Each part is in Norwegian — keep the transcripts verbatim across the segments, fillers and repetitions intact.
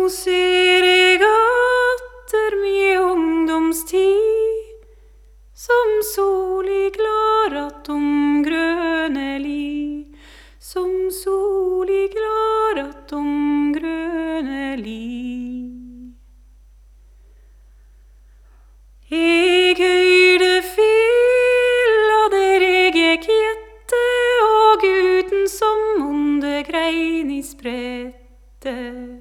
ser eg atter mi ungdomstid, som sol i glarat om grøne li, som sol i glarat om grøne li. Eg høyrde fela der eg gikk gjette, og guten som onde grein i sprette.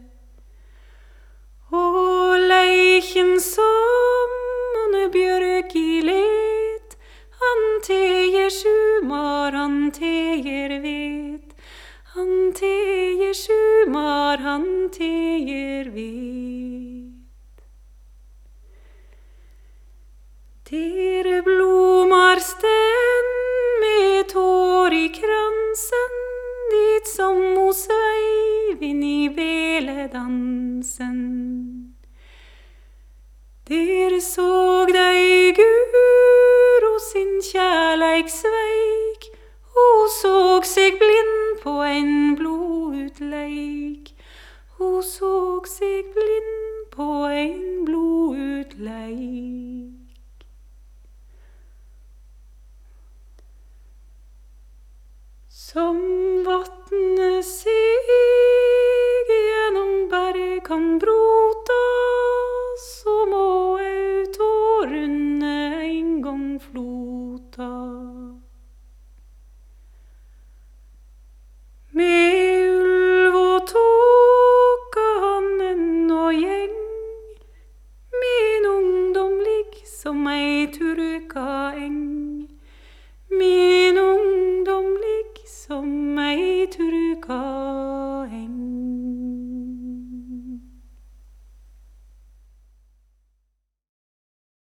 Og leiken som onde bjørk i let, han teger sjumar, han teger vet, han teger sjumar, han teger vet. Dere blomar stenn med tår i kransen, dit som ho sveiv inn i beledansen. Dere såg dei Guro sin kjærleiksveik, ho såg seg blind på en blodutleik, ho såg seg blind på en blodutleik. Som vatnet seg gjennom berg kan brota, så må au tårene en gang flota. Med ulv og tåka hannen og gjeng, min ungdom ligg som ei turka eng.